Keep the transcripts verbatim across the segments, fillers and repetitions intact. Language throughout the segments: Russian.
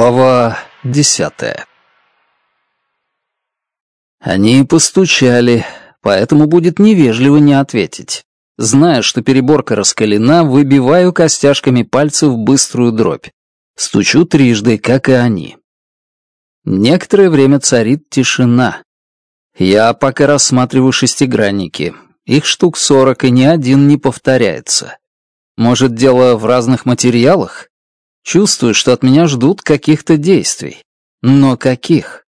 Глава десятая. Они постучали, поэтому будет невежливо не ответить. Зная, что переборка раскалена, выбиваю костяшками пальцев быструю дробь. Стучу трижды, как и они. Некоторое время царит тишина. Я пока рассматриваю шестигранники. Их штук сорок, и ни один не повторяется. Может, дело в разных материалах? Чувствую, что от меня ждут каких-то действий. Но каких?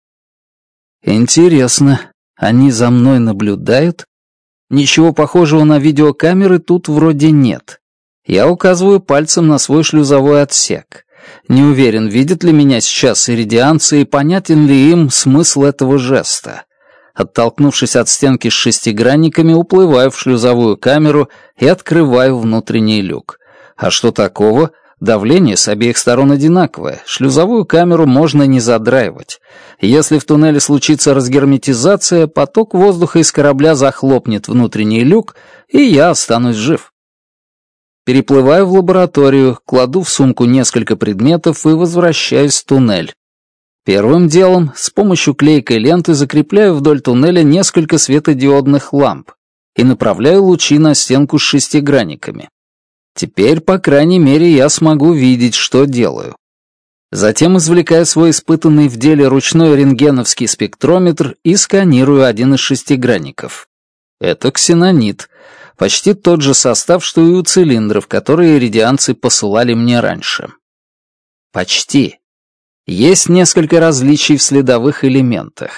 Интересно, они за мной наблюдают? Ничего похожего на видеокамеры тут вроде нет. Я указываю пальцем на свой шлюзовой отсек. Не уверен, видят ли меня сейчас иридианцы и понятен ли им смысл этого жеста. Оттолкнувшись от стенки с шестигранниками, уплываю в шлюзовую камеру и открываю внутренний люк. А что такого? Давление с обеих сторон одинаковое, шлюзовую камеру можно не задраивать. Если в туннеле случится разгерметизация, поток воздуха из корабля захлопнет внутренний люк, и я останусь жив. Переплываю в лабораторию, кладу в сумку несколько предметов и возвращаюсь в туннель. Первым делом с помощью клейкой ленты закрепляю вдоль туннеля несколько светодиодных ламп и направляю лучи на стенку с шестигранниками. Теперь, по крайней мере, я смогу видеть, что делаю. Затем извлекаю свой испытанный в деле ручной рентгеновский спектрометр и сканирую один из шестигранников. Это ксенонит. Почти тот же состав, что и у цилиндров, которые иридианцы посылали мне раньше. Почти. Есть несколько различий в следовых элементах.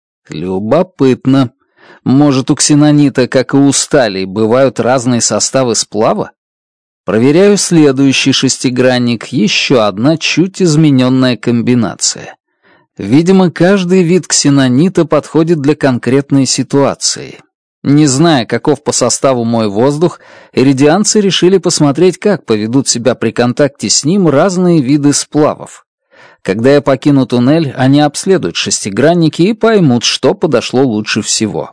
Любопытно. Может, у ксенонита, как и у стали, бывают разные составы сплава? Проверяю следующий шестигранник, еще одна чуть измененная комбинация. Видимо, каждый вид ксенонита подходит для конкретной ситуации. Не зная, каков по составу мой воздух, иридианцы решили посмотреть, как поведут себя при контакте с ним разные виды сплавов. Когда я покину туннель, они обследуют шестигранники и поймут, что подошло лучше всего.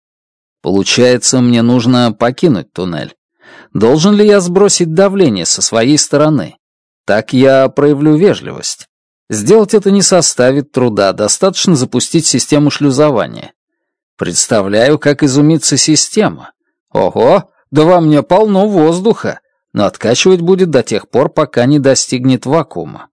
Получается, мне нужно покинуть туннель. Должен ли я сбросить давление со своей стороны? Так я проявлю вежливость. Сделать это не составит труда, достаточно запустить систему шлюзования. Представляю, как изумится система. Ого, да во мне полно воздуха, но откачивать будет до тех пор, пока не достигнет вакуума.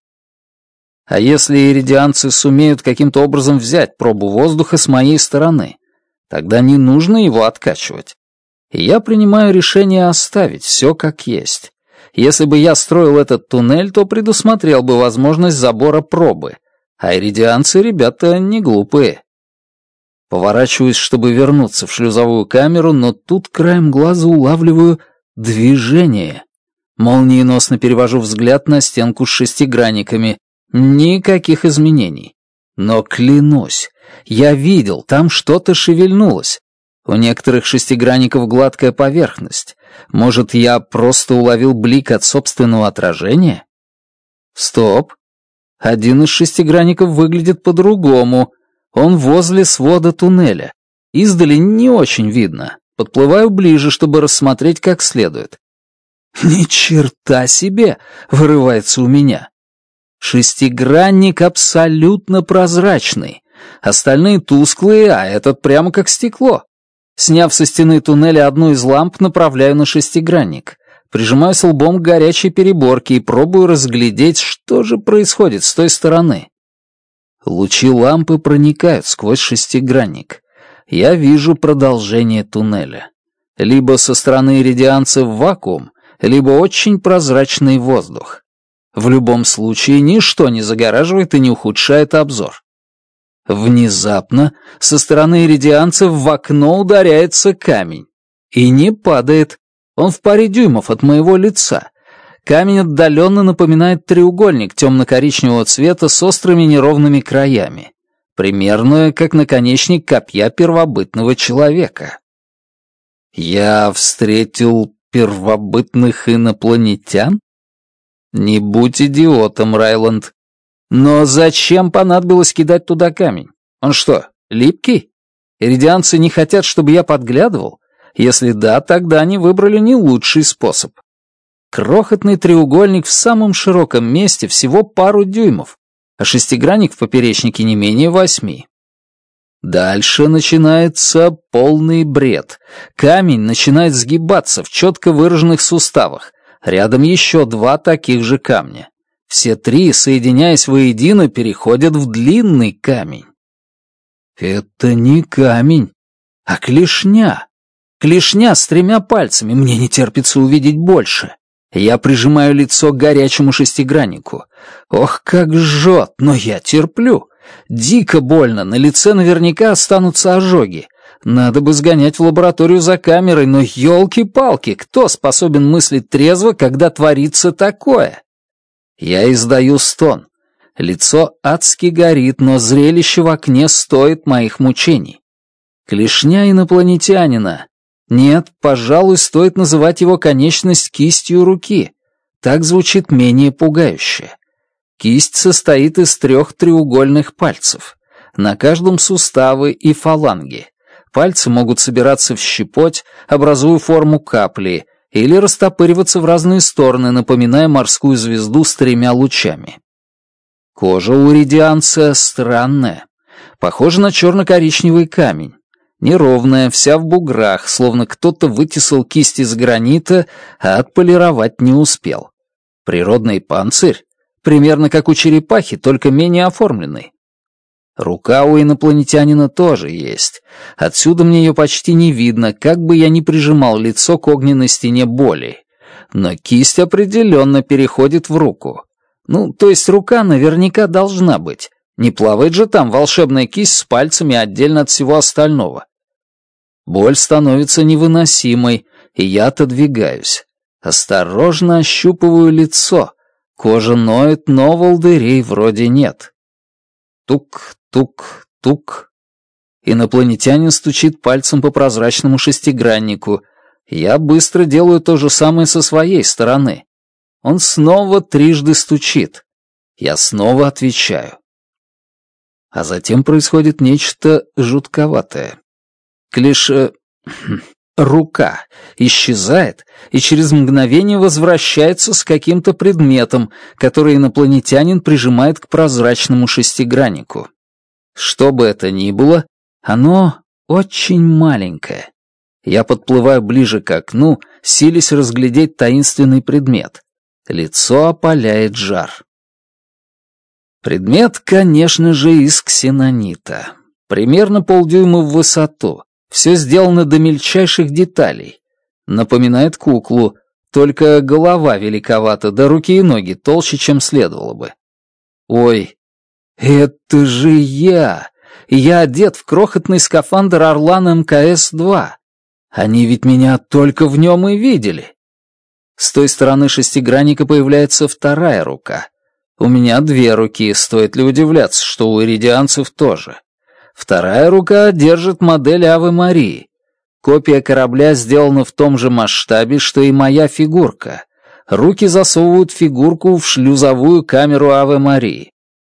А если иридианцы сумеют каким-то образом взять пробу воздуха с моей стороны, тогда не нужно его откачивать. И я принимаю решение оставить все как есть. Если бы я строил этот туннель, то предусмотрел бы возможность забора пробы. А иридианцы ребята не глупые. Поворачиваюсь, чтобы вернуться в шлюзовую камеру, но тут краем глаза улавливаю движение. Молниеносно перевожу взгляд на стенку с шестигранниками. Никаких изменений. Но клянусь, я видел, там что-то шевельнулось. У некоторых шестигранников гладкая поверхность. Может, я просто уловил блик от собственного отражения? Стоп. Один из шестигранников выглядит по-другому. Он возле свода туннеля. Издали не очень видно. Подплываю ближе, чтобы рассмотреть как следует. «Ни черта себе!» — вырывается у меня. Шестигранник абсолютно прозрачный. Остальные тусклые, а этот прямо как стекло. Сняв со стены туннеля одну из ламп, направляю на шестигранник. Прижимаюсь лбом к горячей переборке и пробую разглядеть, что же происходит с той стороны. Лучи лампы проникают сквозь шестигранник. Я вижу продолжение туннеля. Либо со стороны иридианцев вакуум, либо очень прозрачный воздух. В любом случае, ничто не загораживает и не ухудшает обзор. Внезапно со стороны иридианцев в окно ударяется камень. И не падает. Он в паре дюймов от моего лица. Камень отдаленно напоминает треугольник темно-коричневого цвета с острыми неровными краями. Примерно как наконечник копья первобытного человека. Я встретил первобытных инопланетян? Не будь идиотом, Райланд. Но зачем понадобилось кидать туда камень? Он что, липкий? Иридианцы не хотят, чтобы я подглядывал? Если да, тогда они выбрали не лучший способ. Крохотный треугольник в самом широком месте, всего пару дюймов. а шестигранник в поперечнике не менее восьми. Дальше начинается полный бред. Камень начинает сгибаться в четко выраженных суставах. Рядом еще два таких же камня. Все три, соединяясь воедино, переходят в длинный камень. Это не камень, а клешня. Клешня с тремя пальцами, мне не терпится увидеть больше. Я прижимаю лицо к горячему шестиграннику. Ох, как жжет, но я терплю. Дико больно, на лице наверняка останутся ожоги. Надо бы сгонять в лабораторию за камерой, но елки-палки, кто способен мыслить трезво, когда творится такое? Я издаю стон. Лицо адски горит, но зрелище в окне стоит моих мучений. Клешня инопланетянина. Нет, пожалуй, стоит называть его конечность кистью руки. Так звучит менее пугающе. Кисть состоит из трех треугольных пальцев. На каждом суставы и фаланги. Пальцы могут собираться в щепоть, образуя форму капли, или растопыриваться в разные стороны, напоминая морскую звезду с тремя лучами. Кожа у иридианца странная. Похожа на черно-коричневый камень. Неровная, вся в буграх, словно кто-то вытесал кисть из гранита, а отполировать не успел. Природный панцирь, примерно как у черепахи, только менее оформленный. Рука у инопланетянина тоже есть. Отсюда мне ее почти не видно, как бы я ни прижимал лицо к огненной стене боли. Но кисть определенно переходит в руку. Ну, то есть рука наверняка должна быть. Не плавает же там волшебная кисть с пальцами отдельно от всего остального. Боль становится невыносимой, и я отодвигаюсь. Осторожно ощупываю лицо. Кожа ноет, но волдырей вроде нет. Тук-тук-тук. Инопланетянин стучит пальцем по прозрачному шестиграннику. Я быстро делаю то же самое со своей стороны. Он снова трижды стучит. Я снова отвечаю. А затем происходит нечто жутковатое. Клиш... Рука исчезает и через мгновение возвращается с каким-то предметом, который инопланетянин прижимает к прозрачному шестиграннику. Что бы это ни было, оно очень маленькое. Я подплываю ближе к окну, силясь разглядеть таинственный предмет. Лицо опаляет жар. Предмет, конечно же, из ксенонита. Примерно полдюйма в высоту. Все сделано до мельчайших деталей. Напоминает куклу, только голова великовата, да руки и ноги толще, чем следовало бы. Ой, это же я! Я одет в крохотный скафандр Орлан эм ка эс два. Они ведь меня только в нем и видели. С той стороны шестигранника появляется вторая рука. У меня две руки, стоит ли удивляться, что у иридианцев тоже. Вторая рука держит модель Авы Марии. Копия корабля сделана в том же масштабе, что и моя фигурка. Руки засовывают фигурку в шлюзовую камеру Авы Марии.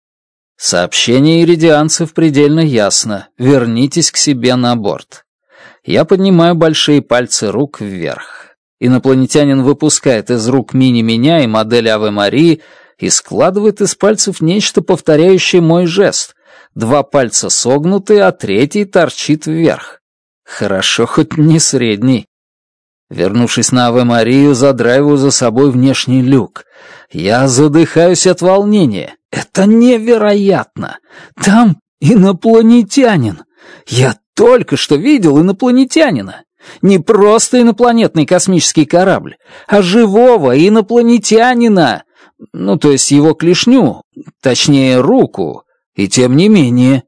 Сообщение иридианцев предельно ясно. Вернитесь к себе на борт. Я поднимаю большие пальцы рук вверх. Инопланетянин выпускает из рук мини-меня и модель Авы Марии и складывает из пальцев нечто, повторяющее мой жест. Два пальца согнуты, а третий торчит вверх. Хорошо, хоть не средний. Вернувшись на Аве Марию, задраиваю за собой внешний люк. Я задыхаюсь от волнения. Это невероятно! Там инопланетянин! Я только что видел инопланетянина! Не просто инопланетный космический корабль, а живого инопланетянина! Ну, то есть его клешню, точнее, руку. И тем не менее.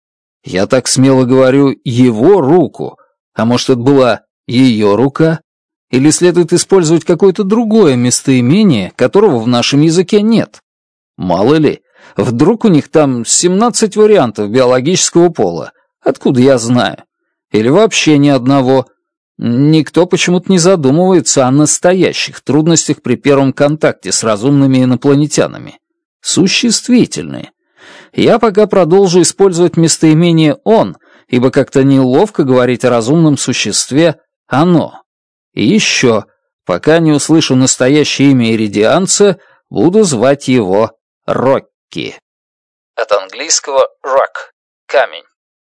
Я так смело говорю «его руку», а может, это была ее рука? Или следует использовать какое-то другое местоимение, которого в нашем языке нет? Мало ли, вдруг у них там семнадцать вариантов биологического пола. Откуда я знаю? Или вообще ни одного. Никто почему-то не задумывается о настоящих трудностях при первом контакте с разумными инопланетянами. Существительные. Я пока продолжу использовать местоимение «он», ибо как-то неловко говорить о разумном существе «оно». И еще, пока не услышу настоящее имя иридианца, буду звать его Рокки. От английского rock — камень.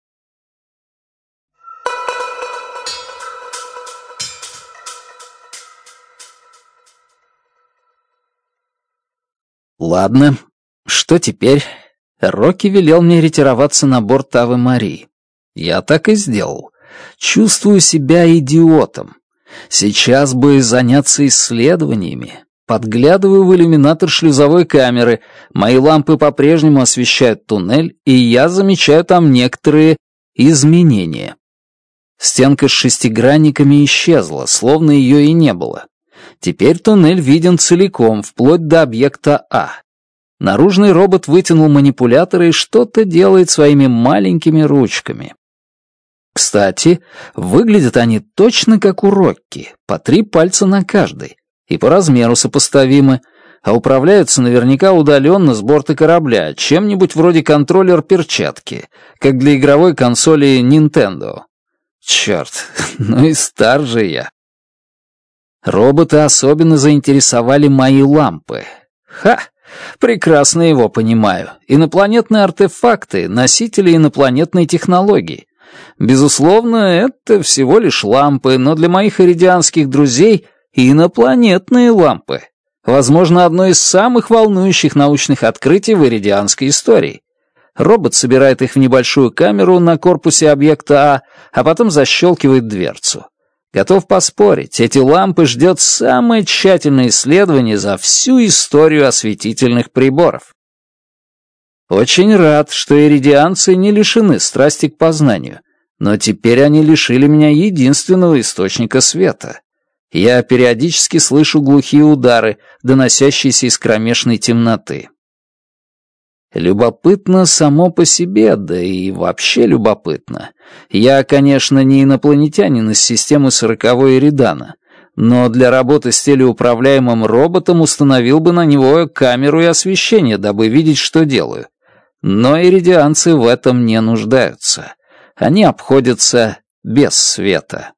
Ладно, что теперь? Рокки велел мне ретироваться на борт Авы Марии. Я так и сделал. Чувствую себя идиотом. Сейчас бы заняться исследованиями. Подглядываю в иллюминатор шлюзовой камеры. Мои лампы по-прежнему освещают туннель, и я замечаю там некоторые изменения. Стенка с шестигранниками исчезла, словно ее и не было. Теперь туннель виден целиком, вплоть до объекта А. Наружный робот вытянул манипуляторы и что-то делает своими маленькими ручками. Кстати, выглядят они точно как у Рокки, по три пальца на каждой, и по размеру сопоставимы, а управляются наверняка удаленно с борта корабля, чем-нибудь вроде контроллер-перчатки, как для игровой консоли Nintendo. Черт, ну и стар же я. Робота особенно заинтересовали мои лампы. Ха! Прекрасно его понимаю. Инопланетные артефакты, носители инопланетной технологии. Безусловно, это всего лишь лампы, но для моих иридианских друзей инопланетные лампы. Возможно, одно из самых волнующих научных открытий в иридианской истории. Робот собирает их в небольшую камеру на корпусе объекта А, а потом защелкивает дверцу. Готов поспорить, эти лампы ждет самое тщательное исследование за всю историю осветительных приборов. Очень рад, что иридианцы не лишены страсти к познанию, но теперь они лишили меня единственного источника света. Я периодически слышу глухие удары, доносящиеся из кромешной темноты. Любопытно само по себе, да и вообще любопытно. Я, конечно, не инопланетянин из системы сороковой Эридана, но для работы с телеуправляемым роботом установил бы на него камеру и освещение, дабы видеть, что делаю. Но иридианцы в этом не нуждаются. Они обходятся без света.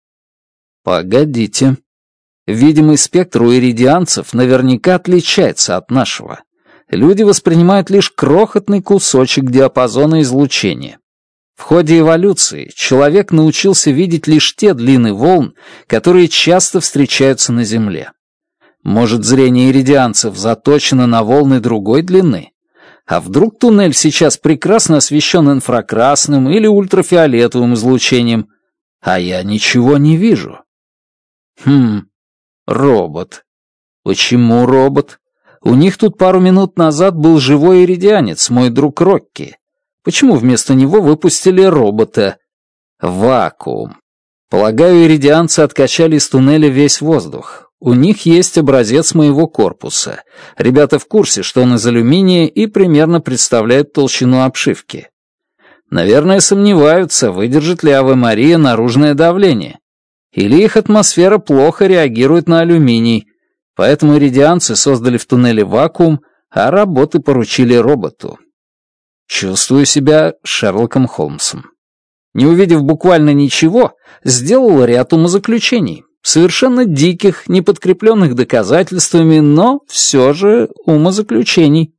Погодите. Видимый спектр у иридианцев наверняка отличается от нашего. Люди воспринимают лишь крохотный кусочек диапазона излучения. В ходе эволюции человек научился видеть лишь те длины волн, которые часто встречаются на Земле. Может, зрение иридианцев заточено на волны другой длины? А вдруг туннель сейчас прекрасно освещен инфракрасным или ультрафиолетовым излучением, а я ничего не вижу? Хм, робот. Почему робот? У них тут пару минут назад был живой иридианец, мой друг Рокки. Почему вместо него выпустили робота? Вакуум. Полагаю, иридианцы откачали из туннеля весь воздух. У них есть образец моего корпуса. Ребята в курсе, что он из алюминия и примерно представляет толщину обшивки. Наверное, сомневаются, выдержит ли Аве Мария наружное давление. Или их атмосфера плохо реагирует на алюминий. Поэтому иридианцы создали в туннеле вакуум, а работы поручили роботу. Чувствую себя Шерлоком Холмсом. Не увидев буквально ничего, сделал ряд умозаключений. Совершенно диких, не подкрепленных доказательствами, но все же умозаключений.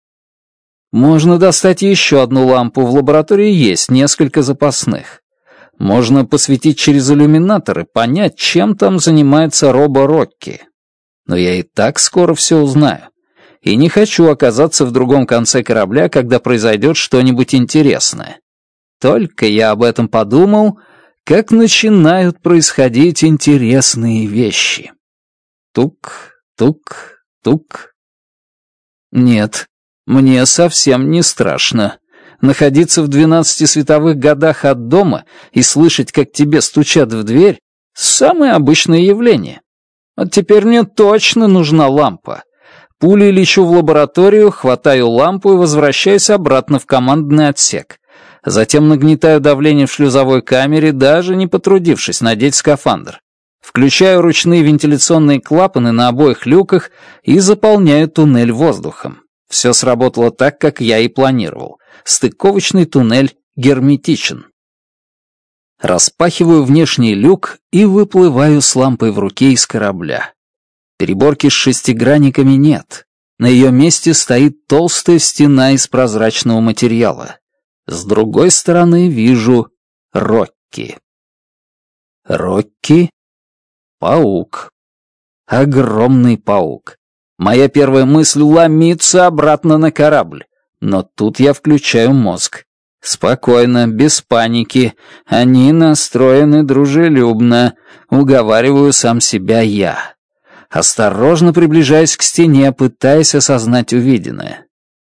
Можно достать еще одну лампу, в лаборатории есть несколько запасных. Можно посветить через иллюминатор и понять, чем там занимается робо-Рокки. Но я и так скоро все узнаю. И не хочу оказаться в другом конце корабля, когда произойдет что-нибудь интересное. Только я об этом подумал, как начинают происходить интересные вещи. Тук, тук, тук. Нет, мне совсем не страшно. Находиться в двенадцати световых годах от дома и слышать, как тебе стучат в дверь, самое обычное явление. Вот теперь мне точно нужна лампа. Пулей лечу в лабораторию, хватаю лампу и возвращаюсь обратно в командный отсек. Затем нагнетаю давление в шлюзовой камере, даже не потрудившись надеть скафандр. Включаю ручные вентиляционные клапаны на обоих люках и заполняю туннель воздухом. Все сработало так, как я и планировал. Стыковочный туннель герметичен. Распахиваю внешний люк и выплываю с лампой в руке из корабля. Переборки с шестигранниками нет. На ее месте стоит толстая стена из прозрачного материала. С другой стороны вижу Рокки. Рокки — паук. Огромный паук. Моя первая мысль — ломиться обратно на корабль. Но тут я включаю мозг. Спокойно, без паники. Они настроены дружелюбно. Уговариваю сам себя я. Осторожно приближаюсь к стене, пытаясь осознать увиденное.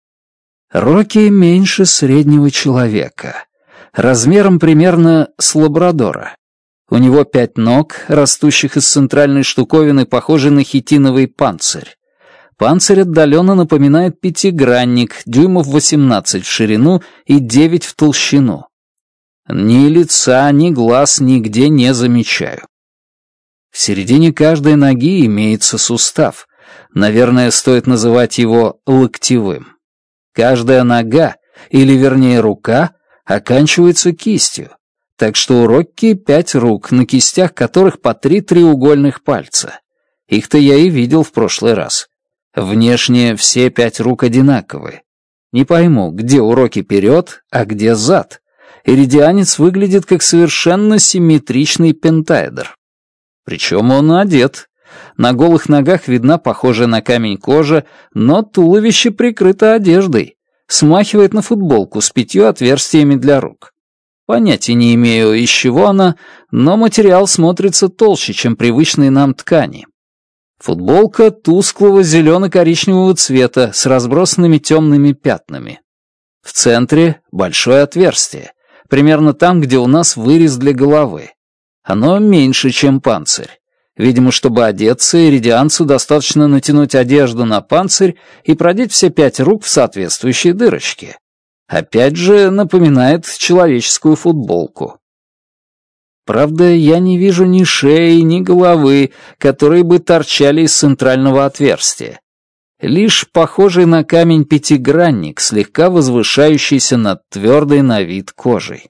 Рокки меньше среднего человека. Размером примерно с лабрадора. У него пять ног, растущих из центральной штуковины, похожей на хитиновый панцирь. Панцирь отдаленно напоминает пятигранник, дюймов восемнадцать в ширину и девять в толщину. Ни лица, ни глаз нигде не замечаю. В середине каждой ноги имеется сустав. Наверное, стоит называть его локтевым. Каждая нога, или вернее рука, оканчивается кистью. Так что у Рокки пять рук, на кистях которых по три треугольных пальца. Их-то я и видел в прошлый раз. Внешне все пять рук одинаковые. Не пойму, где у Рокки вперед, а где зад. Иридианец выглядит как совершенно симметричный пентаэдр. Причем он одет. На голых ногах видна похожая на камень кожа, но туловище прикрыто одеждой. Смахивает на футболку с пятью отверстиями для рук. Понятия не имею, из чего она, но материал смотрится толще, чем привычные нам ткани. Футболка тусклого зелено-коричневого цвета с разбросанными темными пятнами. В центре большое отверстие, примерно там, где у нас вырез для головы. Оно меньше, чем панцирь. Видимо, чтобы одеться, иридианцу достаточно натянуть одежду на панцирь и продеть все пять рук в соответствующие дырочки. Опять же, напоминает человеческую футболку. Правда, я не вижу ни шеи, ни головы, которые бы торчали из центрального отверстия. Лишь похожий на камень пятигранник, слегка возвышающийся над твердой на вид кожей.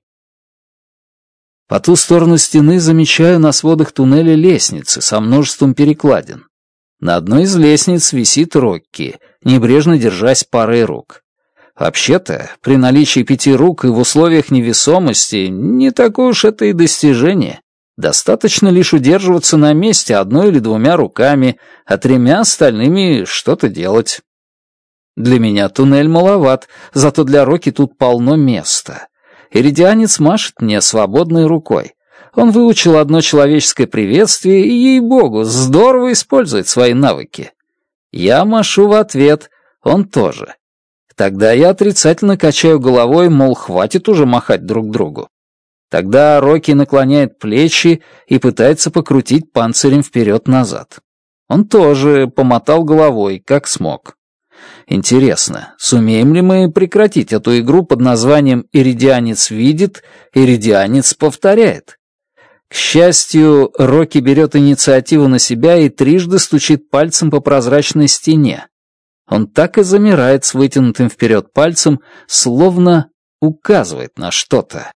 По ту сторону стены замечаю на сводах туннеля лестницы со множеством перекладин. На одной из лестниц висит Рокки, небрежно держась парой рук. Вообще-то, при наличии пяти рук и в условиях невесомости, не такое уж это и достижение. Достаточно лишь удерживаться на месте одной или двумя руками, а тремя остальными что-то делать. Для меня туннель маловат, зато для Рокки тут полно места. Иридианец машет мне свободной рукой. Он выучил одно человеческое приветствие и, ей-богу, здорово использует свои навыки. Я машу в ответ, он тоже. Тогда я отрицательно качаю головой, мол, хватит уже махать друг другу. Тогда Рокки наклоняет плечи и пытается покрутить панцирем вперед-назад. Он тоже помотал головой, как смог. Интересно, сумеем ли мы прекратить эту игру под названием «Иридианец видит, Иридианец повторяет»? К счастью, Рокки берет инициативу на себя и трижды стучит пальцем по прозрачной стене. Он так и замирает с вытянутым вперед пальцем, словно указывает на что-то.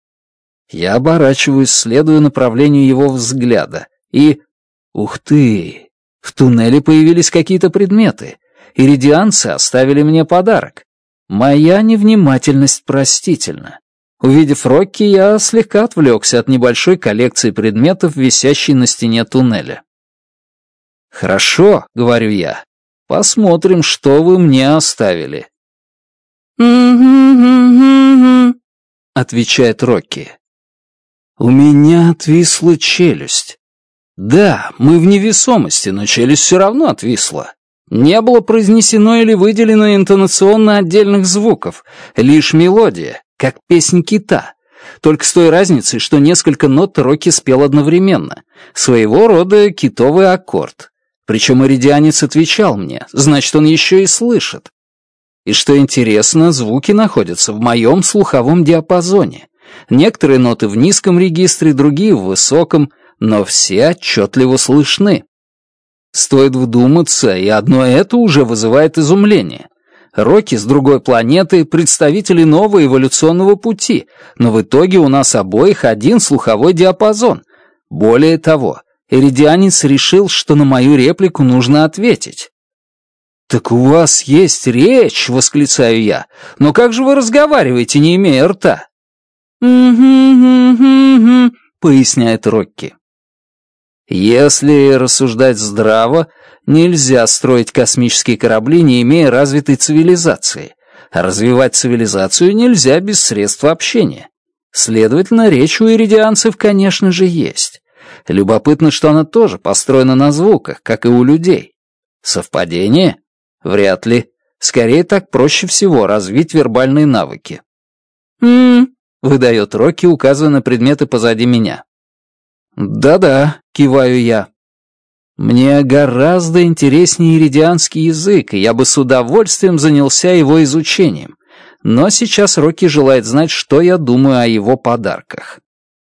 Я оборачиваюсь, следуя направлению его взгляда, и... Ух ты! В туннеле появились какие-то предметы. Иридианцы оставили мне подарок. Моя невнимательность простительна. Увидев Рокки, я слегка отвлекся от небольшой коллекции предметов, висящей на стене туннеля. «Хорошо», — говорю я, — «посмотрим, что вы мне оставили». отвечает Рокки. У меня отвисла челюсть. Да, мы в невесомости, но челюсть все равно отвисла. Не было произнесено или выделено интонационно отдельных звуков, лишь мелодия, как песнь кита. Только с той разницей, что несколько нот Рокки спел одновременно. Своего рода китовый аккорд. Причем иридианец отвечал мне, значит, он еще и слышит. И что интересно, звуки находятся в моем слуховом диапазоне. Некоторые ноты в низком регистре, другие в высоком, но все отчетливо слышны. Стоит вдуматься, и одно это уже вызывает изумление. Рокки с другой планеты — представители нового эволюционного пути, но в итоге у нас обоих один слуховой диапазон. Более того, иридианец решил, что на мою реплику нужно ответить. «Так у вас есть речь!» — восклицаю я. «Но как же вы разговариваете, не имея рта?» «Угу-гу-гу-гу», — поясняет Рокки. Если рассуждать здраво, нельзя строить космические корабли, не имея развитой цивилизации. А развивать цивилизацию нельзя без средств общения. Следовательно, речь у иридианцев, конечно же, есть. Любопытно, что она тоже построена на звуках, как и у людей. Совпадение? Вряд ли. Скорее, так проще всего развить вербальные навыки. «М-м-м», выдает Рокки, указывая на предметы позади меня. «Да-да», — киваю я. Мне гораздо интереснее иридианский язык, и я бы с удовольствием занялся его изучением. Но сейчас Рокки желает знать, что я думаю о его подарках.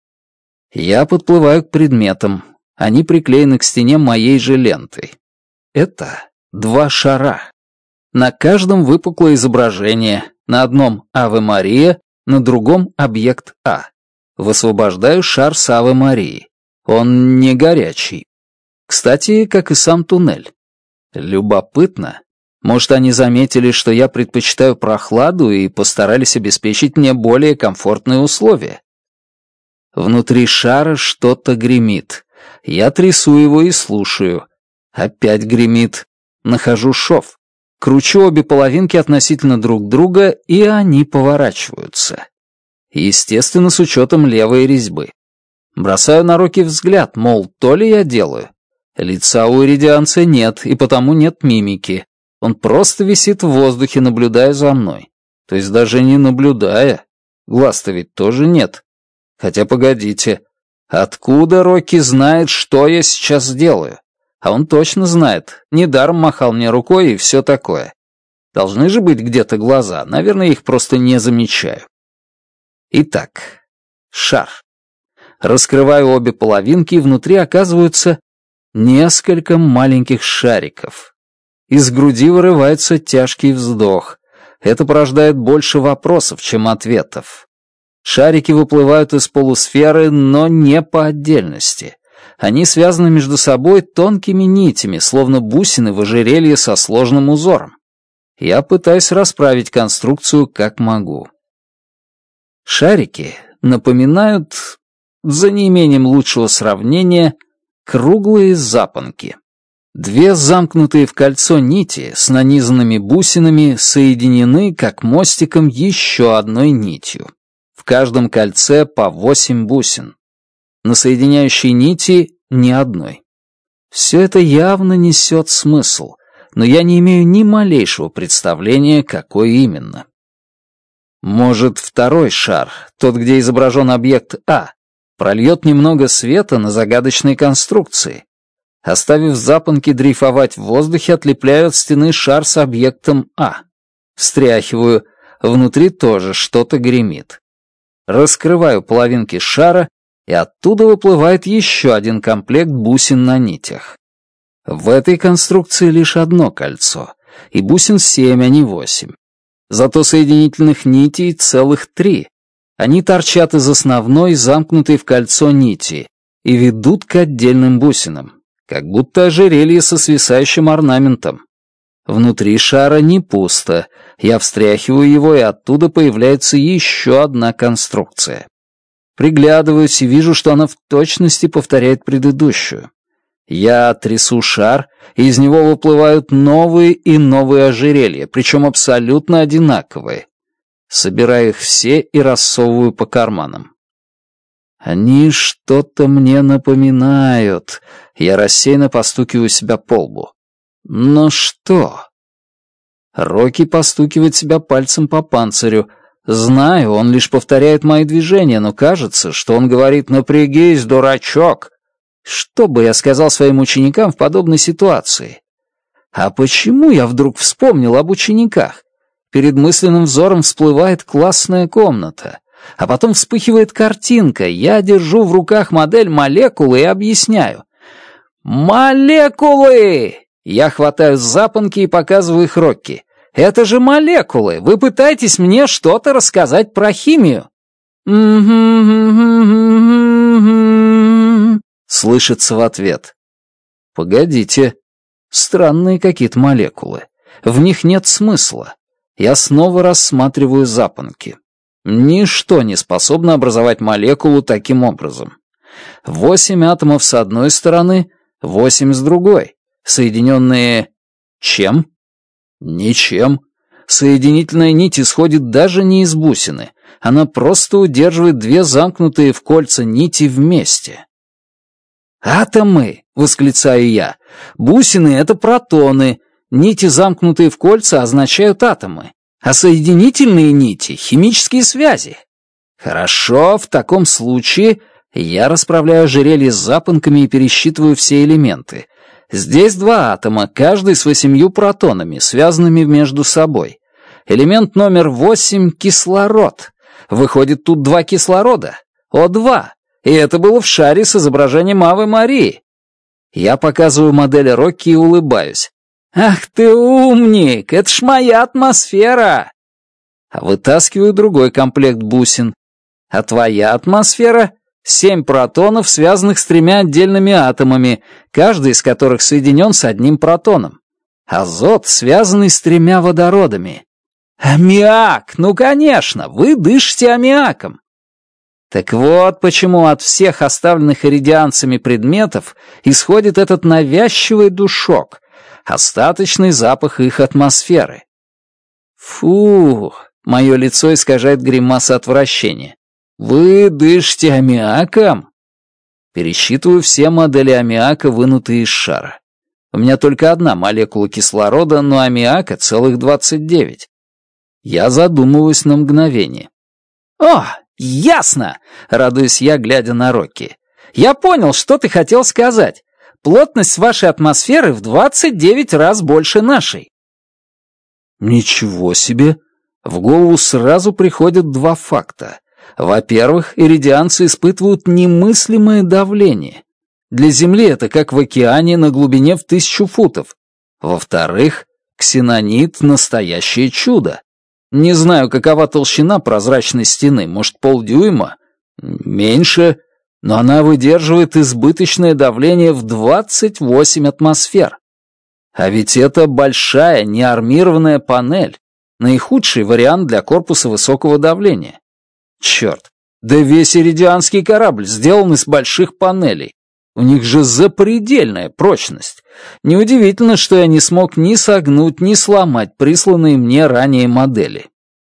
Я подплываю к предметам. Они приклеены к стене моей же лентой. Это два шара. На каждом выпуклое изображение. На одном «Аве Мария», на другом «Объект А». Высвобождаю шар с Аве Марии. Он не горячий. Кстати, как и сам туннель. Любопытно. Может, они заметили, что я предпочитаю прохладу и постарались обеспечить мне более комфортные условия. Внутри шара что-то гремит. Я трясу его и слушаю. Опять гремит. Нахожу шов. Кручу обе половинки относительно друг друга, и они поворачиваются. Естественно, с учетом левой резьбы. Бросаю на Рокки взгляд, мол, то ли я делаю. Лица у иридианца нет, и потому нет мимики. Он просто висит в воздухе, наблюдая за мной. То есть даже не наблюдая. Глаз-то ведь тоже нет. Хотя погодите, откуда Рокки знает, что я сейчас сделаю? А он точно знает. Недаром махал мне рукой и все такое. Должны же быть где-то глаза. Наверное, их просто не замечаю. Итак, шар. Раскрываю обе половинки, и внутри оказываются несколько маленьких шариков. Из груди вырывается тяжкий вздох. Это порождает больше вопросов, чем ответов. Шарики выплывают из полусферы, но не по отдельности. Они связаны между собой тонкими нитями, словно бусины в ожерелье со сложным узором. Я пытаюсь расправить конструкцию как могу. Шарики напоминают, за неимением лучшего сравнения, круглые запонки. Две замкнутые в кольцо нити с нанизанными бусинами соединены, как мостиком, еще одной нитью. В каждом кольце по восемь бусин. На соединяющей нити ни одной. Все это явно несет смысл, но я не имею ни малейшего представления, какой именно. Может, второй шар, тот, где изображен объект А, прольет немного света на загадочной конструкции. Оставив запонки дрейфовать в воздухе, отлепляю от стены шар с объектом А. Встряхиваю, внутри тоже что-то гремит. Раскрываю половинки шара, и оттуда выплывает еще один комплект бусин на нитях. В этой конструкции лишь одно кольцо, и бусин семь, а не восемь. Зато соединительных нитей целых три. Они торчат из основной, замкнутой в кольцо нити, и ведут к отдельным бусинам. Как будто ожерелье со свисающим орнаментом. Внутри шара не пусто. Я встряхиваю его, и оттуда появляется еще одна конструкция. Приглядываюсь и вижу, что она в точности повторяет предыдущую. Я трясу шар, и из него выплывают новые и новые ожерелья, причем абсолютно одинаковые. Собираю их все и рассовываю по карманам. Они что-то мне напоминают. Я рассеянно постукиваю себя по лбу. Но что? Рокки постукивает себя пальцем по панцирю. Знаю, он лишь повторяет мои движения, но кажется, что он говорит «напрягись, дурачок». Что бы я сказал своим ученикам в подобной ситуации? А почему я вдруг вспомнил об учениках? Перед мысленным взором всплывает классная комната. А потом вспыхивает картинка. Я держу в руках модель молекулы и объясняю. «Молекулы!» Я хватаю запонки и показываю их Рокки. «Это же молекулы! Вы пытаетесь мне что-то рассказать про химию?» Слышится в ответ. «Погодите. Странные какие-то молекулы. В них нет смысла. Я снова рассматриваю запонки. Ничто не способно образовать молекулу таким образом. Восемь атомов с одной стороны, восемь с другой, соединенные... чем? Ничем. Соединительная нить исходит даже не из бусины. Она просто удерживает две замкнутые в кольца нити вместе. «Атомы!» — восклицаю я. «Бусины — это протоны. Нити, замкнутые в кольца, означают атомы. А соединительные нити — химические связи. Хорошо, в таком случае я расправляю ожерелье с запонками и пересчитываю все элементы. Здесь два атома, каждый с восемью протонами, связанными между собой. Элемент номер восемь — кислород. Выходит, тут два кислорода. О два. И это было в шаре с изображением Авы Марии. Я показываю модель Рокки и улыбаюсь. «Ах ты умник! Это ж моя атмосфера!» А вытаскиваю другой комплект бусин. А твоя атмосфера — семь протонов, связанных с тремя отдельными атомами, каждый из которых соединен с одним протоном. Азот, связанный с тремя водородами. Аммиак! Ну, конечно, вы дышите аммиаком. Так вот почему от всех оставленных иридианцами предметов исходит этот навязчивый душок, остаточный запах их атмосферы. Фу, мое лицо искажает гримаса отвращения. Вы дышите аммиаком? Пересчитываю все модели аммиака, вынутые из шара. У меня только одна молекула кислорода, но аммиака целых двадцать девять. Я задумываюсь на мгновение. «О, ясно!» — радуюсь я, глядя на Рокки. «Я понял, что ты хотел сказать. Плотность вашей атмосферы в двадцать девять раз больше нашей». Ничего себе! В голову сразу приходят два факта. Во-первых, иридианцы испытывают немыслимое давление. Для Земли это как в океане на глубине в тысячу футов. Во-вторых, ксенонит — настоящее чудо. Не знаю, какова толщина прозрачной стены, может, полдюйма? Меньше, но она выдерживает избыточное давление в двадцать восемь атмосфер. А ведь это большая неармированная панель, наихудший вариант для корпуса высокого давления. Черт, да весь иридианский корабль сделан из больших панелей. У них же запредельная прочность. Неудивительно, что я не смог ни согнуть, ни сломать присланные мне ранее модели.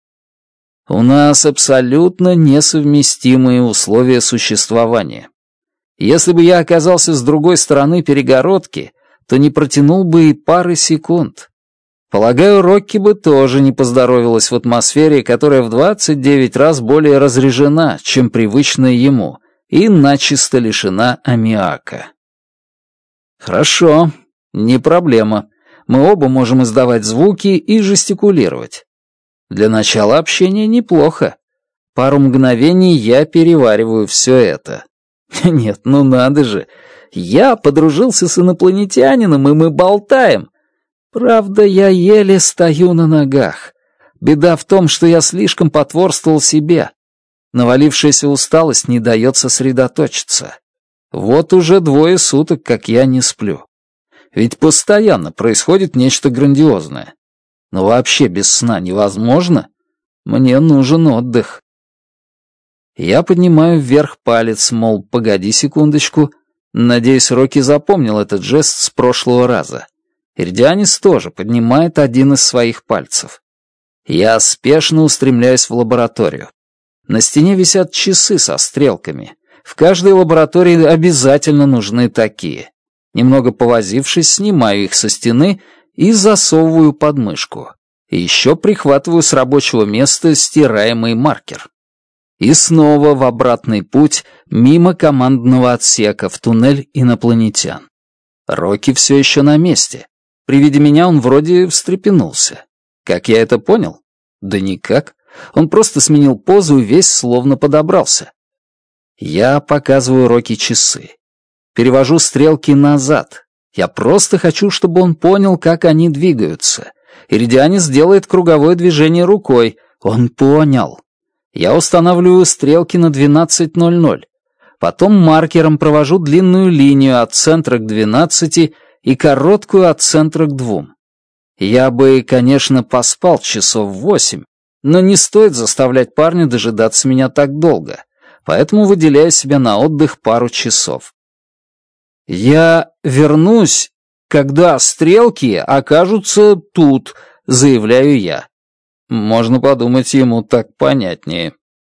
У нас абсолютно несовместимые условия существования. Если бы я оказался с другой стороны перегородки, то не протянул бы и пары секунд. Полагаю, Рокки бы тоже не поздоровилась в атмосфере, которая в двадцать девять раз более разрежена, чем привычная ему, и начисто лишена аммиака. Хорошо, не проблема. Мы оба можем издавать звуки и жестикулировать. Для начала общения неплохо. Пару мгновений я перевариваю все это. Нет, ну надо же. Я подружился с инопланетянином, и мы болтаем. Правда, я еле стою на ногах. Беда в том, что я слишком потворствовал себе. Навалившаяся усталость не дает сосредоточиться. Вот уже двое суток, как я не сплю. Ведь постоянно происходит нечто грандиозное. Но вообще без сна невозможно. Мне нужен отдых. Я поднимаю вверх палец, мол, погоди секундочку. Надеюсь, Рокки запомнил этот жест с прошлого раза. Иридианец тоже поднимает один из своих пальцев. Я спешно устремляюсь в лабораторию. На стене висят часы со стрелками. В каждой лаборатории обязательно нужны такие. Немного повозившись, снимаю их со стены и засовываю под мышку. И еще прихватываю с рабочего места стираемый маркер. И снова в обратный путь, мимо командного отсека, в туннель инопланетян. Рокки все еще на месте. При виде меня он вроде встрепенулся. Как я это понял? Да никак. Он просто сменил позу и весь словно подобрался. Я показываю Рокки часы. Перевожу стрелки назад. Я просто хочу, чтобы он понял, как они двигаются. Иридианец делает круговое движение рукой. Он понял. Я устанавливаю стрелки на двенадцать ноль ноль. Потом маркером провожу длинную линию от центра к двенадцати и короткую от центра к двум. Я бы, конечно, поспал часов восемь, но не стоит заставлять парня дожидаться меня так долго, поэтому выделяю себе на отдых пару часов. «Я вернусь, когда стрелки окажутся тут», — заявляю я. Можно подумать, ему так понятнее.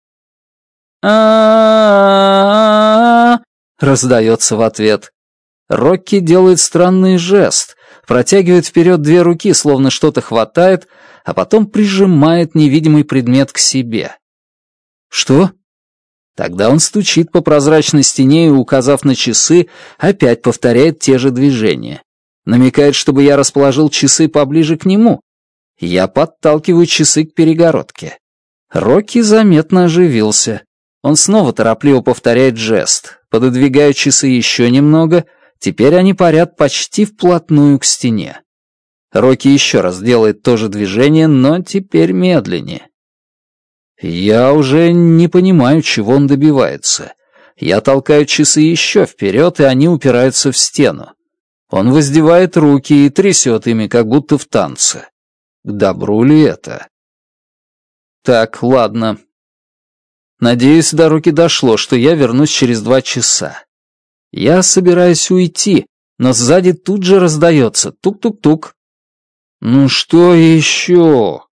а раздается в ответ. Рокки делает странный жест, протягивает вперед две руки, словно что-то хватает, а потом прижимает невидимый предмет к себе. «Что?» Тогда он стучит по прозрачной стене и, указав на часы, опять повторяет те же движения. Намекает, чтобы я расположил часы поближе к нему. Я подталкиваю часы к перегородке. Рокки заметно оживился. Он снова торопливо повторяет жест. Пододвигаю часы еще немного. Теперь они парят почти вплотную к стене. Рокки еще раз делает то же движение, но теперь медленнее. Я уже не понимаю, чего он добивается. Я толкаю часы еще вперед, и они упираются в стену. Он воздевает руки и трясет ими, как будто в танце. К добру ли это? Так, ладно. Надеюсь, до руки дошло, что я вернусь через два часа. Я собираюсь уйти, но сзади тут же раздается тук-тук-тук. Ну что еще?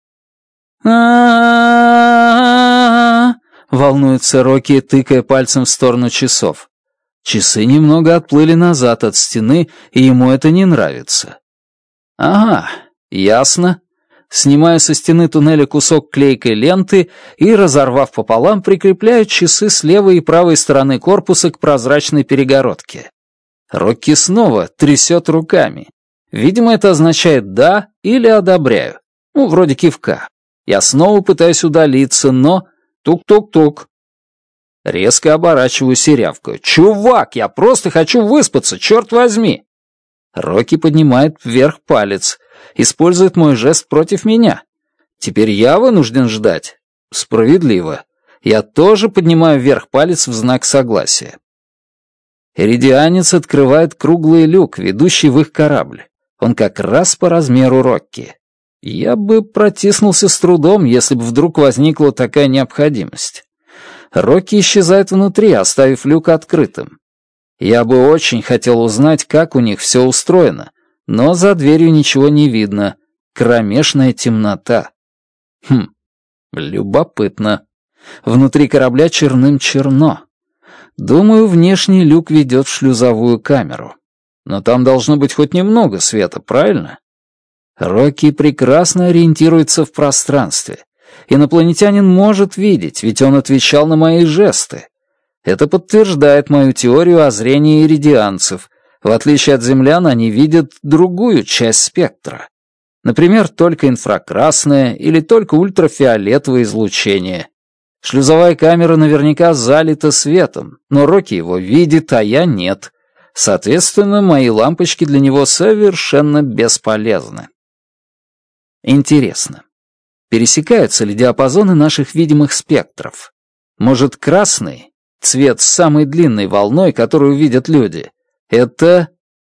а волнуется Рокки, тыкая пальцем в сторону часов. Часы немного отплыли назад от стены, и ему это не нравится. Ага, ясно. Снимаю со стены туннеля кусок клейкой ленты и, разорвав пополам, прикрепляю часы с левой и правой стороны корпуса к прозрачной перегородке. Рокки снова трясет руками. Видимо, это означает «да» или «одобряю». Ну, вроде кивка. Я снова пытаюсь удалиться, но... Тук-тук-тук. Резко оборачиваюсь и рявкаю. «Чувак, я просто хочу выспаться, черт возьми!» Рокки поднимает вверх палец. Использует мой жест против меня. Теперь я вынужден ждать. Справедливо. Я тоже поднимаю вверх палец в знак согласия. Иридианец открывает круглый люк, ведущий в их корабль. Он как раз по размеру Рокки. Я бы протиснулся с трудом, если бы вдруг возникла такая необходимость. Рокки исчезает внутри, оставив люк открытым. Я бы очень хотел узнать, как у них все устроено, но за дверью ничего не видно. Кромешная темнота. Хм, любопытно. Внутри корабля черным-черно. Думаю, внешний люк ведет в шлюзовую камеру. Но там должно быть хоть немного света, правильно? Рокки прекрасно ориентируется в пространстве. Инопланетянин может видеть, ведь он отвечал на мои жесты. Это подтверждает мою теорию о зрении иридианцев. В отличие от землян, они видят другую часть спектра. Например, только инфракрасное или только ультрафиолетовое излучение. Шлюзовая камера наверняка залита светом, но Рокки его видит, а я нет. Соответственно, мои лампочки для него совершенно бесполезны. Интересно, пересекаются ли диапазоны наших видимых спектров? Может, красный, цвет с самой длинной волной, которую видят люди, это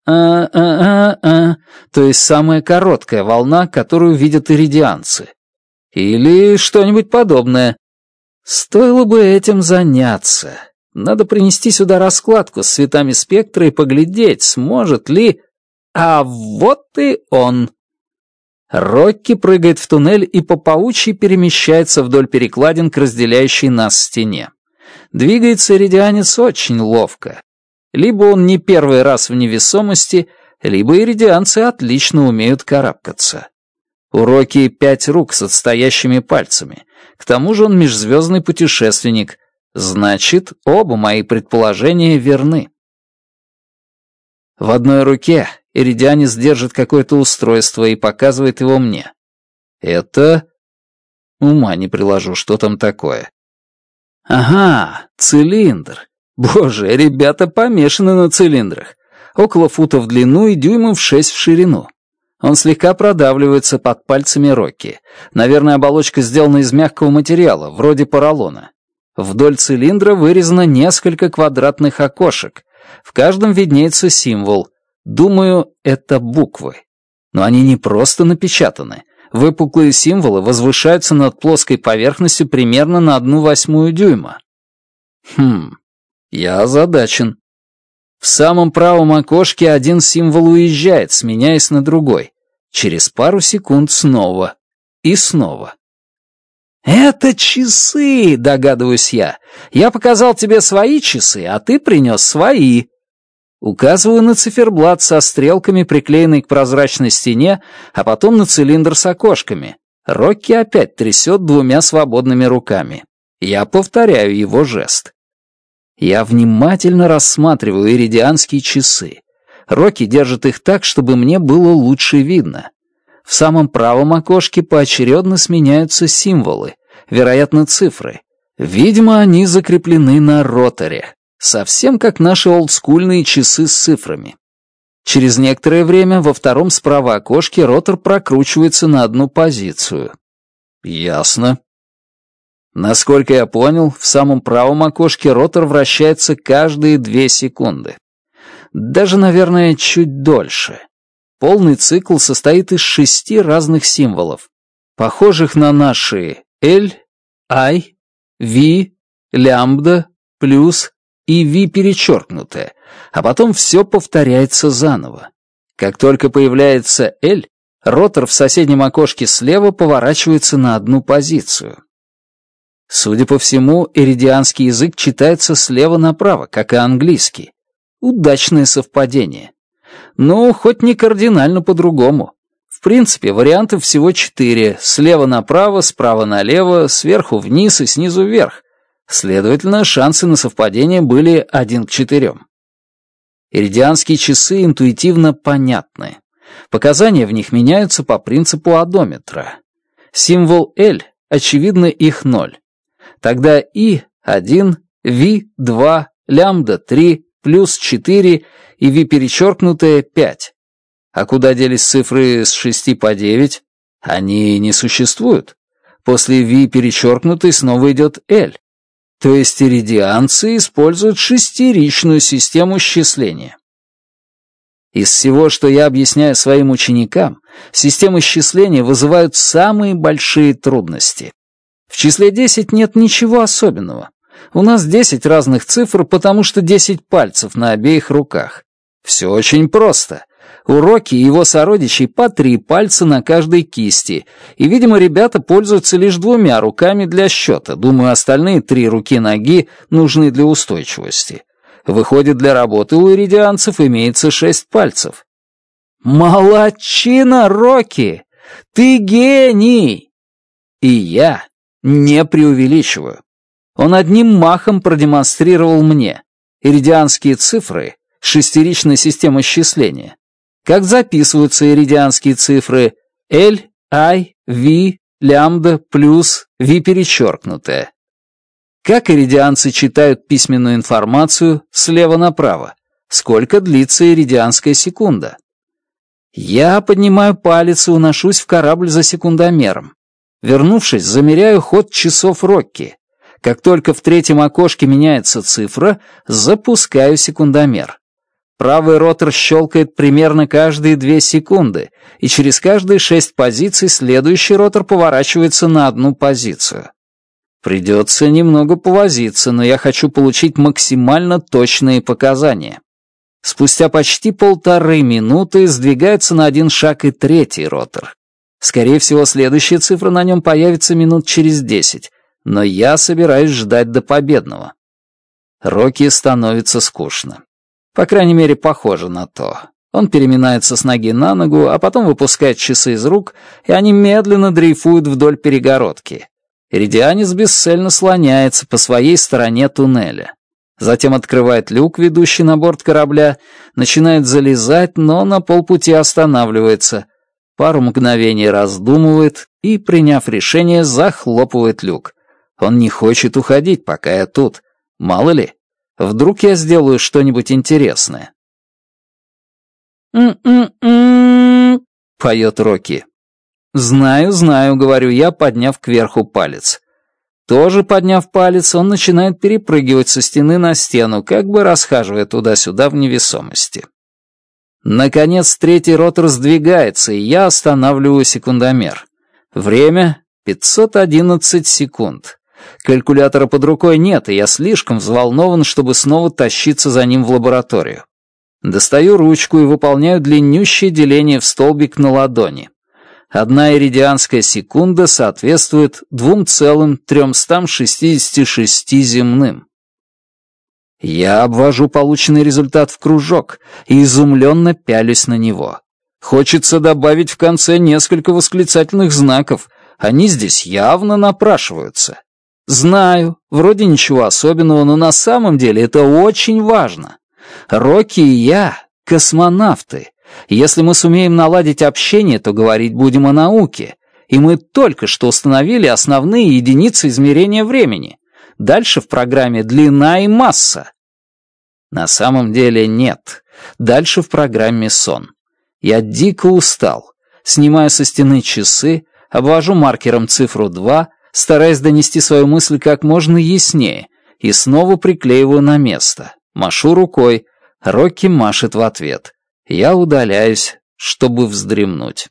а-а-а-а, то есть самая короткая волна, которую видят иридианцы? Или что-нибудь подобное? Стоило бы этим заняться. Надо принести сюда раскладку с цветами спектра и поглядеть, сможет ли... А вот и он. Рокки прыгает в туннель и по паучьи перемещается вдоль перекладин к разделяющей нас стене. Двигается иридианец очень ловко. Либо он не первый раз в невесомости, либо иридианцы отлично умеют карабкаться. У Рокки пять рук с отстоящими пальцами. К тому же он межзвездный путешественник. Значит, оба мои предположения верны. В одной руке иридианец держит какое-то устройство и показывает его мне. Это... Ума не приложу, что там такое. Ага, цилиндр. Боже, ребята помешаны на цилиндрах. Около фута в длину и дюймов шесть в ширину. Он слегка продавливается под пальцами Рокки. Наверное, оболочка сделана из мягкого материала, вроде поролона. Вдоль цилиндра вырезано несколько квадратных окошек. В каждом виднеется символ. Думаю, это буквы. Но они не просто напечатаны. Выпуклые символы возвышаются над плоской поверхностью примерно на одну восьмую дюйма. Хм, я озадачен. В самом правом окошке один символ уезжает, сменяясь на другой. Через пару секунд снова. И снова. «Это часы!» — догадываюсь я. «Я показал тебе свои часы, а ты принес свои». Указываю на циферблат со стрелками, приклеенный к прозрачной стене, а потом на цилиндр с окошками. Рокки опять трясет двумя свободными руками. Я повторяю его жест. Я внимательно рассматриваю иридианские часы. Рокки держит их так, чтобы мне было лучше видно. В самом правом окошке поочередно сменяются символы, вероятно, цифры. Видимо, они закреплены на роторе. Совсем как наши олдскульные часы с цифрами. Через некоторое время во втором справа окошке ротор прокручивается на одну позицию. Ясно. Насколько я понял, в самом правом окошке ротор вращается каждые две секунды. Даже, наверное, чуть дольше. Полный цикл состоит из шести разных символов, похожих на наши L, I, V, лямбда, плюс и V перечеркнутое, а потом все повторяется заново. Как только появляется L, ротор в соседнем окошке слева поворачивается на одну позицию. Судя по всему, иридианский язык читается слева направо, как и английский. Удачное совпадение. Ну, хоть не кардинально по-другому. В принципе, вариантов всего четыре. Слева направо, справа налево, сверху вниз и снизу вверх. Следовательно, шансы на совпадение были один к четырем. Иридианские часы интуитивно понятны. Показания в них меняются по принципу одометра. Символ L, очевидно, их ноль. Тогда I — один, V — два, лямбда — три, плюс четыре и V перечеркнутое — пять. А куда делись цифры с шести по девять? Они не существуют. После V перечеркнутой снова идет L. То есть иридианцы используют шестеричную систему счисления. Из всего, что я объясняю своим ученикам, системы счисления вызывают самые большие трудности. В числе десять нет ничего особенного. У нас десять разных цифр, потому что десять пальцев на обеих руках. Все очень просто. У Рокки и его сородичей по три пальца на каждой кисти, и, видимо, ребята пользуются лишь двумя руками для счета. Думаю, остальные три руки-ноги нужны для устойчивости. Выходит, для работы у иридианцев имеется шесть пальцев. Молодчина, Рокки! Ты гений! И я не преувеличиваю. Он одним махом продемонстрировал мне иридианские цифры, шестеричная система счисления. Как записываются иридианские цифры L, I, V, лямбда, плюс, V перечеркнутое. Как иридианцы читают письменную информацию слева направо. Сколько длится иридианская секунда. Я поднимаю палец и уношусь в корабль за секундомером. Вернувшись, замеряю ход часов Рокки. Как только в третьем окошке меняется цифра, запускаю секундомер. Правый ротор щелкает примерно каждые две секунды, и через каждые шесть позиций следующий ротор поворачивается на одну позицию. Придется немного повозиться, но я хочу получить максимально точные показания. Спустя почти полторы минуты сдвигается на один шаг и третий ротор. Скорее всего, следующая цифра на нем появится минут через десять, но я собираюсь ждать до победного. Рокки становится скучно. По крайней мере, похоже на то. Он переминается с ноги на ногу, а потом выпускает часы из рук, и они медленно дрейфуют вдоль перегородки. Иридианец бесцельно слоняется по своей стороне туннеля. Затем открывает люк, ведущий на борт корабля, начинает залезать, но на полпути останавливается. Пару мгновений раздумывает и, приняв решение, захлопывает люк. Он не хочет уходить, пока я тут. Мало ли, вдруг я сделаю что-нибудь интересное. «М-м-м», — поет Рокки. «Знаю, знаю», — говорю я, подняв кверху палец. Тоже подняв палец, он начинает перепрыгивать со стены на стену, как бы расхаживая туда-сюда в невесомости. Наконец, третий ротор сдвигается, и я останавливаю секундомер. Время — пятьсот одиннадцать секунд. Калькулятора под рукой нет, и я слишком взволнован, чтобы снова тащиться за ним в лабораторию. Достаю ручку и выполняю длиннющее деление в столбик на ладони. Одна иридианская секунда соответствует двум целым трёмстам шестидесяти шести земным. Я обвожу полученный результат в кружок и изумленно пялюсь на него. Хочется добавить в конце несколько восклицательных знаков. Они здесь явно напрашиваются. Знаю, вроде ничего особенного, но на самом деле это очень важно. Рокки и я — космонавты. Если мы сумеем наладить общение, то говорить будем о науке. И мы только что установили основные единицы измерения времени. Дальше в программе длина и масса. На самом деле нет. Дальше в программе сон. Я дико устал. Снимаю со стены часы, обвожу маркером цифру два, стараясь донести свою мысль как можно яснее, и снова приклеиваю на место. Машу рукой. Рокки машет в ответ. Я удаляюсь, чтобы вздремнуть.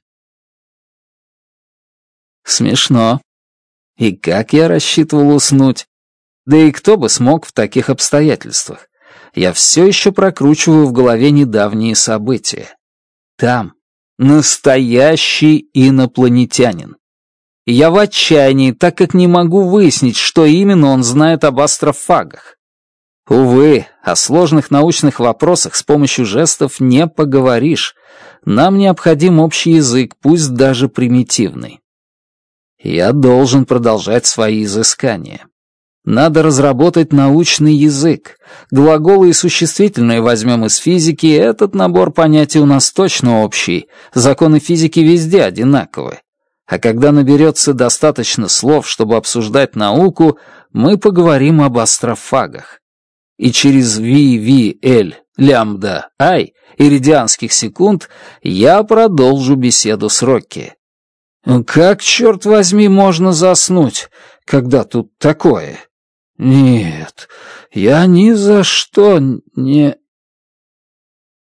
Смешно. И как я рассчитывал уснуть? Да и кто бы смог в таких обстоятельствах? Я все еще прокручиваю в голове недавние события. Там настоящий инопланетянин. И я в отчаянии, так как не могу выяснить, что именно он знает об астрофагах. Увы, о сложных научных вопросах с помощью жестов не поговоришь. Нам необходим общий язык, пусть даже примитивный. Я должен продолжать свои изыскания. Надо разработать научный язык. Глаголы и существительные возьмем из физики, этот набор понятий у нас точно общий. Законы физики везде одинаковы. А когда наберется достаточно слов, чтобы обсуждать науку, мы поговорим об астрофагах. И через ви ви эль лямбда ай иридианских секунд я продолжу беседу с Рокки. Как, черт возьми, можно заснуть, когда тут такое? Нет, я ни за что не...